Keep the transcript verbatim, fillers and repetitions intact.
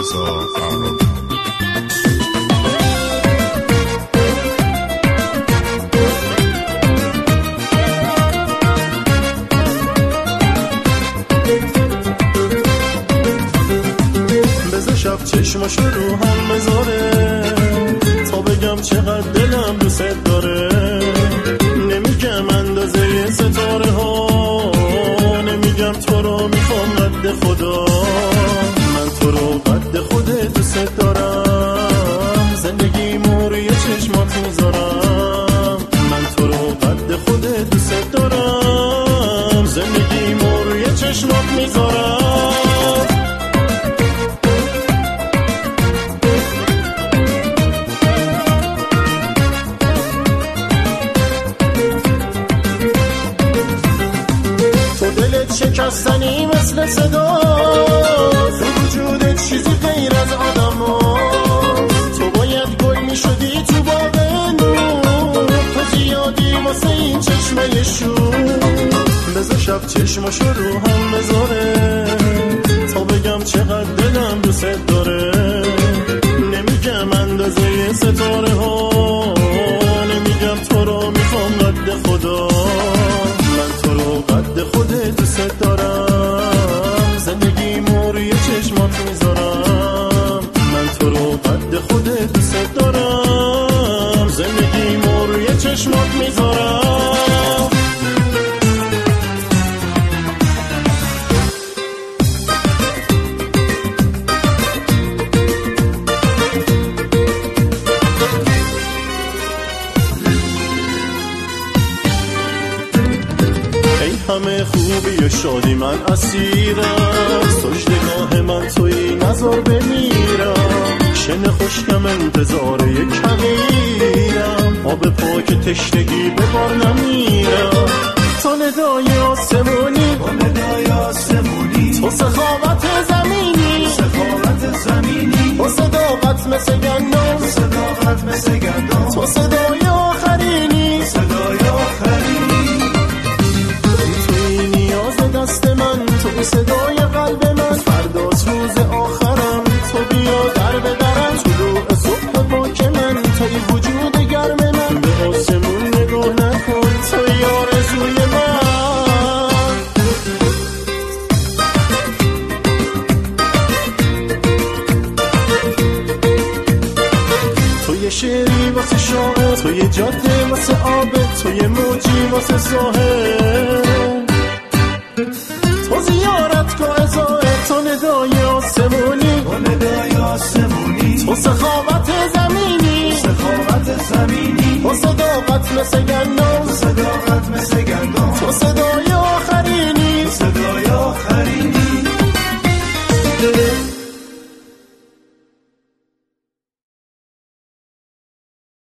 رضا فرخ. شب چشماشو رو هم بذاره تا بگم چقدر دلم دوست داره. نمیگم اندازه ستاره ها، نمیگم تو رو میخوام قد خدا. من تو رو قد خودت دوست دارم، زندگی موری چشمات میذارم. من تو رو قد خودت دوست دارم، زندگی موری چشمات میذارم. شکستنی مثل صدا، تو وجودت چیزی غیر از آدم ها. تو باید گل می شدی تو باغ نور، تو زیادی واسه این چشمه شور. بذار شب چشماشو رو هم بذاره تا بگم چقدر دلم دوست داره. نمیگم اندازه ستاره ها، نمیگم تو رو میخوام قد خدا. من تو رو قد خودت دوست دارم، زندگی موری چشمات میذارم. من تو رو قد خودت دوست دارم، زندگی موری چشمات میذارم. همه خوبی و شادی من اسیرم، سجدگاه من توی نظر بمیرم. شن خشکم انتظار یک حقیرم، آب پاک تشنگی به بار نمیرم. تو ندای آسمونی، تو ندای آسمونی، تو سخاوت زمینی، سخاوت زمینی. تو صداقت مثل گندم، صداقت مثل گندم. تو صدای آخرینی، صدای آخرینی. دست من تو صدای قلب من، فرداست روز آخرم. تو بیا در بدرم، طلوع صبح پاک من، توی وجود گرم من. به آسمون نگاه نکن، توی آرزوی من. توی شعری واسه شاعر، توی جاده واسه آبه، توی موجی واسه ساحل. تو زیارت که ازای تو ندای آسمونی، تو ندای آسمونی. تو سخاوت زمینی، سخاوت زمینی. تو صداقت مثل گندم،